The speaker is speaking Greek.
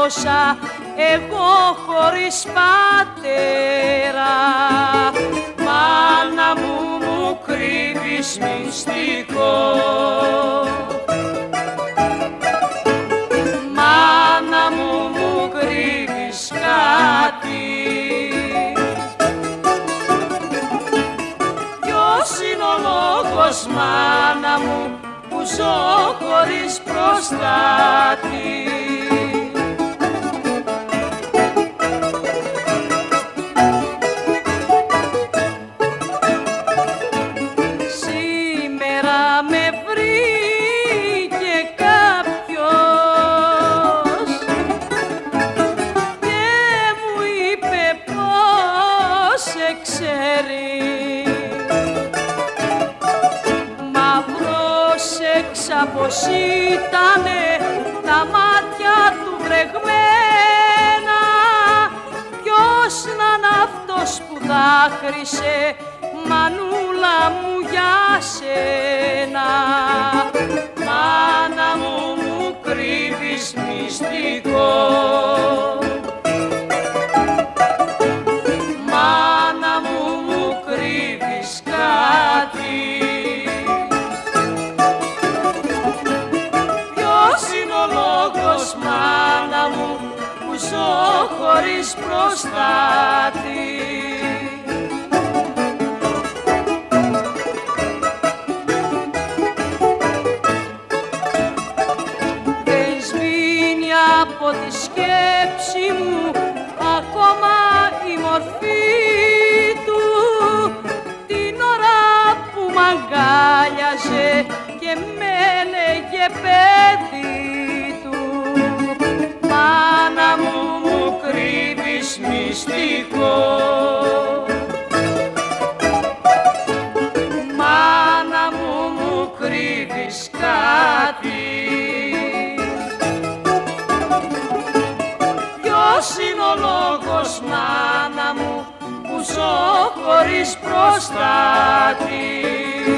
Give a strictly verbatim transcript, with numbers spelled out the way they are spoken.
μεγάλωσα εγώ χωρίς πατέρα. Μάνα μου, μου κρύβεις μυστικό. Μάνα μου, μου κρύβεις κάτι. Ποιος είναι ο λόγος, μάνα μου, που ζω χωρίς προστάτη? Σήμερα με βρήκε κάποιος και μου είπε πως σε ξέρει. Μα πρόσεξα πως ήτανε τα μάτια του βρεγμένα. Ποιος να είναι αυτός που δάκρυσε, μανούλα μου, για σένα? Μάνα μου, μου κρύβεις μυστικό. Μάνα μου, μου κρύβεις κάτι. Ποιος είναι ο λόγος, μάνα μου, που ζω χωρίς προστάτη? Από τη σκέψη μου ακόμα η μορφή του, την ώρα που μ' αγκάλιαζε και με έλεγε παιδί του. Μάνα μου, μου κρύβεις μυστικό. Μάνα μου, μου κρύβεις κάτι. Ποιος είναι ο λόγος, μάνα μου, που ζω χωρίς προστάτη?